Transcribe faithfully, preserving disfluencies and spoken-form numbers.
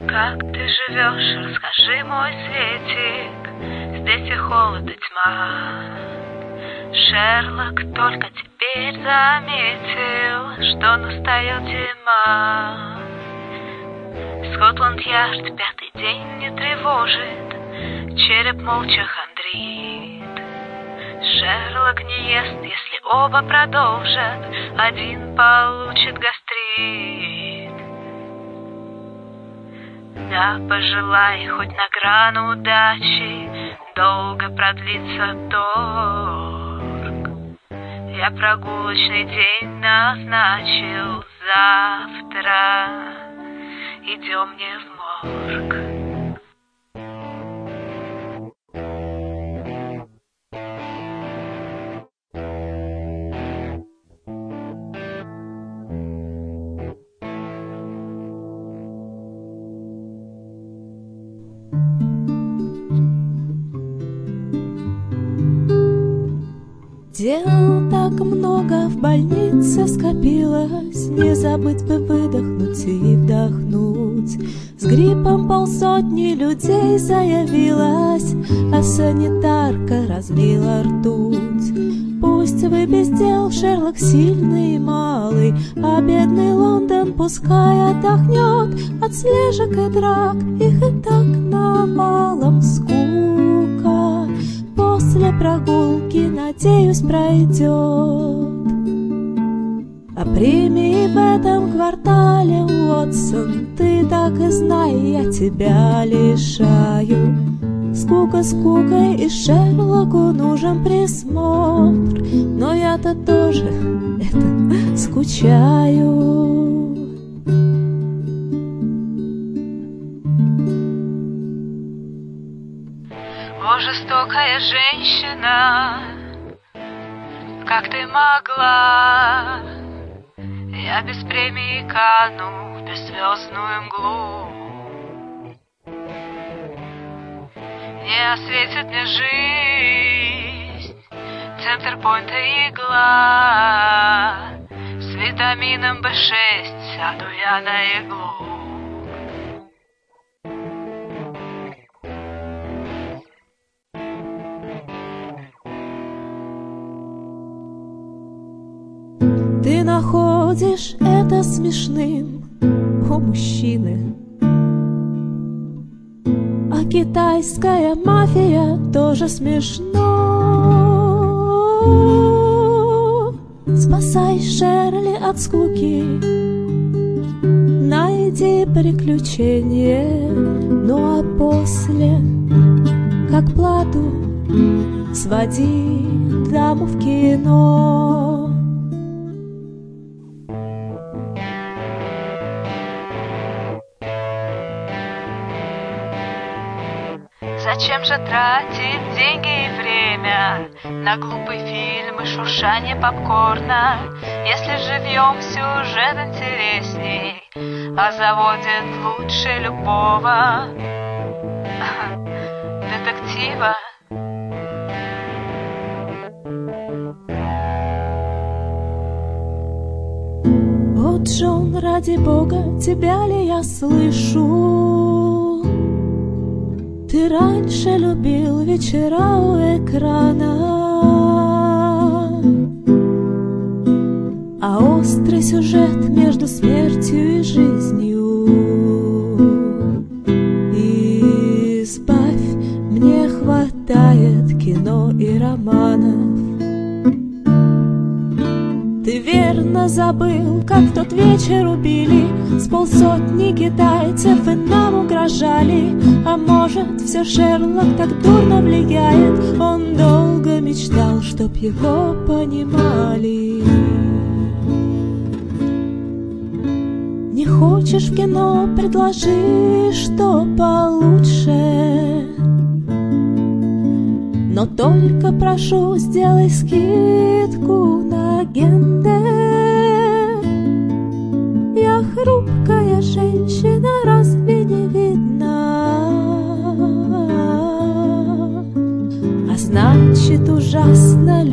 Как ты живешь, расскажи, мой светик, здесь и холод, и тьма. Шерлок только теперь заметил, что настает зима. Скотланд-Ярд пятый день не тревожит, череп молча хандрит. Шерлок не ест, если оба продолжат, один получит гастрит. Да, пожелай хоть на грану удачи, долго продлится торг. Я прогулочный день назначил завтра, идем мне в морг. Дел так много в больнице скопилось, не забыть бы выдохнуть и вдохнуть. С гриппом полсотни людей заявилось, а санитарка разлила ртуть. Пусть вы без дел, Шерлок сильный и малый, а бедный Лондон пускай отдохнет от слежек и драк, их и так навалом скука. После прогулки, надеюсь, пройдет. А премии в этом квартале, Уотсон, ты так и знай, я тебя лишаю. Скука скукой, и Шерлоку нужен присмотр, но я-то тоже это скучаю. О, жестокая женщина, как ты могла? Я без премии кану в беззвездную мглу. Не осветит мне жизнь центр пойнта игла. С витамином бэ шесть сяду я на иглу. Ты находишь это смешным, о, мужчины. А китайская мафия тоже смешно. Спасай Шерли от скуки, найди приключение, ну а после, как плату, своди даму в кино. Зачем же тратить деньги и время на глупый фильм и шуршание попкорна, если живьем сюжет интересней, а заводит лучше любого детектива? О, Джон, ради бога, тебя ли я слышу? Ты раньше любил вечера у экрана, а острый сюжет между смертью и жизнью. Избавь, мне хватает кино и романов. Ты верно забыл, как в тот вечер убили с полсотни китайцев и нам угрожали. А может, все Шерлок так дурно влияет, он долго мечтал, чтоб его понимали. Не хочешь в кино, предложи, что получше, но только прошу, сделай скидку на гендер. Я хрупкая женщина, разве не видно? А значит, ужасно